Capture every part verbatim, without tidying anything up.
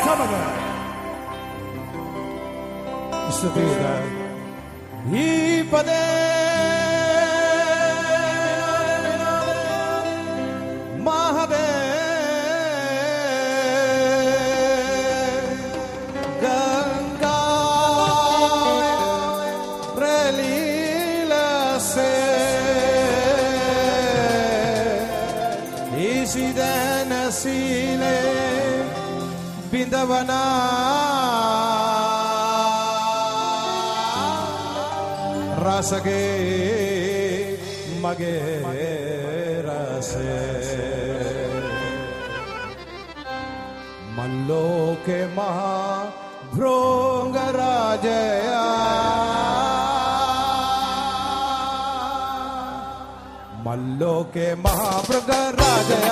සමග ස්තුතියි ඊපදේ මහදේ Sile bindavana rasage mage rase malloke maha bhronga rajaya malloke maha bhronga rajaya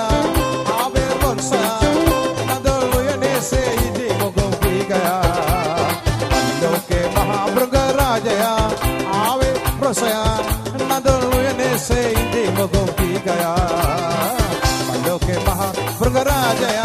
से इदी मोगों की गया अल्लों के महामृग राजया आवे प्रसया नदलुयने से इदी मोगों की गया अल्लों के महामृग राजया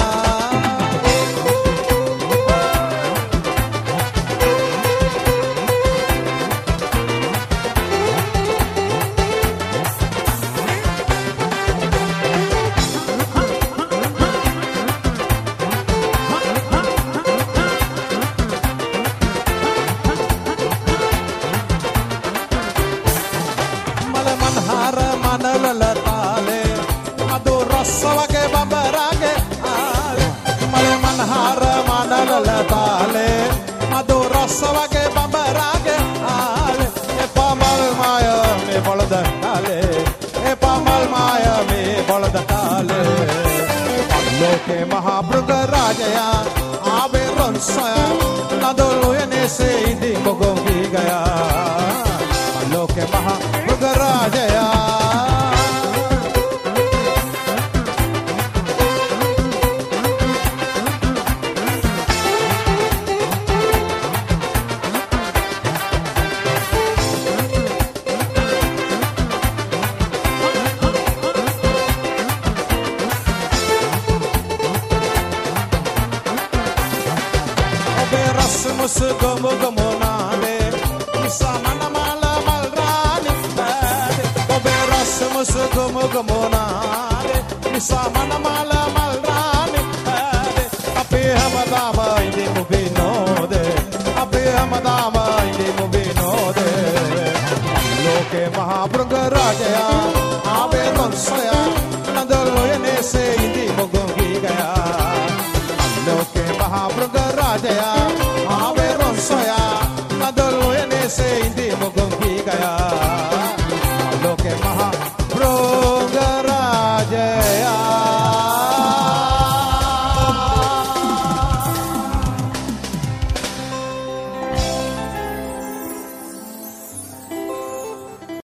Tale, adora savage bambarage, ale, e pamal maya me bolda tale, e pamal maya me bolda tale. Alloke mahabrga rajaya, abe ronsaya, nadoluyane se indi mogongi gaya. Alloke mahabrga rajaya. Gomo gomo nale, isa mana mala malrani bade. Oberas mus gomo gomo nale, isa mana mala malrani bade. Ape hamadama inde mubinode, ape hamadama inde mubinode. Loke mahabranga rajaya, abe ronsaya, nadaloyane se